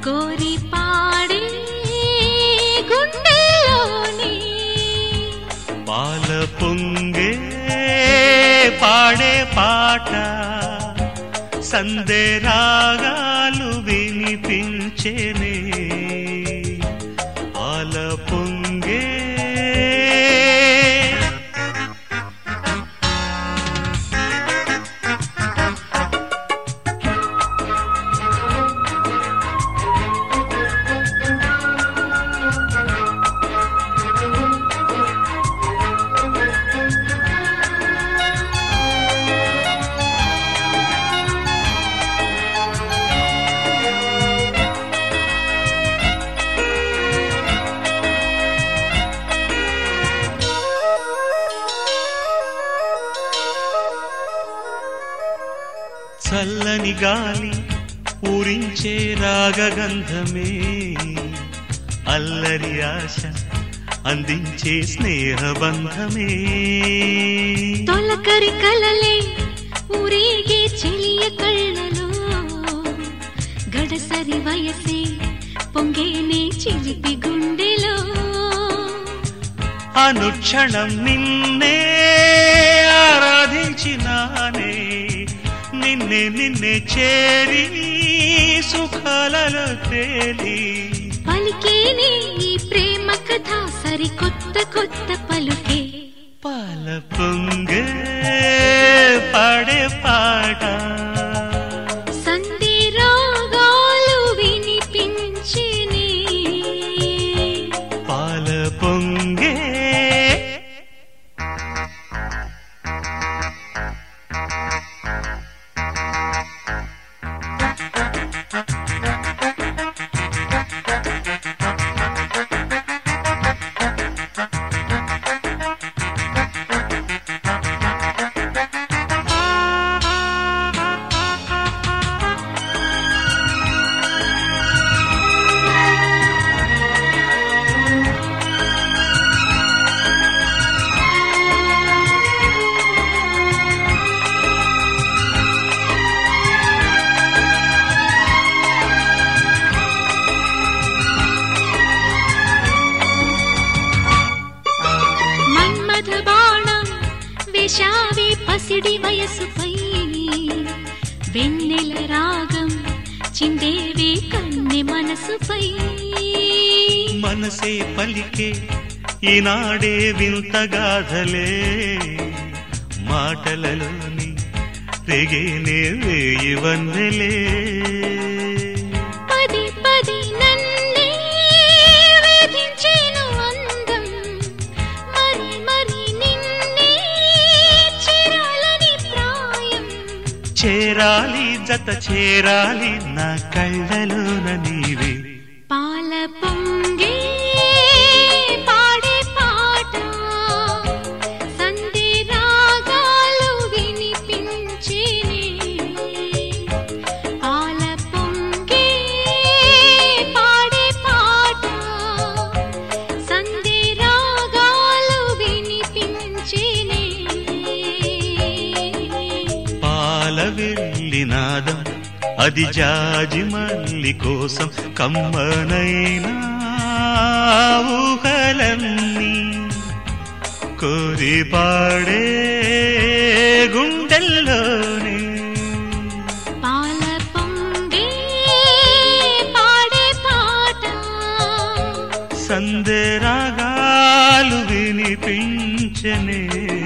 కోరి పాడే గుండెలోని పాల పొంగే పాడే పాట సందే రాగాలు వినిపించేనే పాల పొంగే చల్లని గాలి ఊరించే రాగగంధమే అల్లరి ఆశ అందించే స్నేహబంధమే తొలకరి కలలే ఊరేగే చెలియ కళ్ళలో గడసరి వయసే పొంగేనే చిలిపి గుండెలో అనుక్షణం నిన్నే ఆరాధించినానే నిన్నే నిన్నే చేరి సుఖాలలో తేలి పలికేనే ఈ ప్రేమ కథ సరికొత్త కొత్త పలుకే పాల పొంగే పాడే పాట సంధి రాగాలు వినిపించేనే పాల పొంగే వేశావే పసిడి వయసుపై వెన్నెల రాగం చిందేవే కన్నె మనసుపై మనసే పలికే ఈనాడే వింత గాథలే మాటలలోని రేగేనే వేయి వన్నెలే పది పది నన్నే వేధించేను అందం మరి మరి నిన్నే చేరాలని ప్రాయం చేరాలి జత చేరాలి నా కళ్ళలోన నీవే పాల పొంగే పాడే పాట సంధి రాగాలు వినిపించేనే పాల పొంగే పాడే పాట సంధి రాగాలు వినిపించేనే పాల వెళ్ళి నాదం అది జాజి మల్లి కోసం కమ్మనైనా ఊహలన్నీ కోరి పాడే గుండెల్లోనే పాల పొంగే పాడే పాట సందే రాగాలు వినిపించనే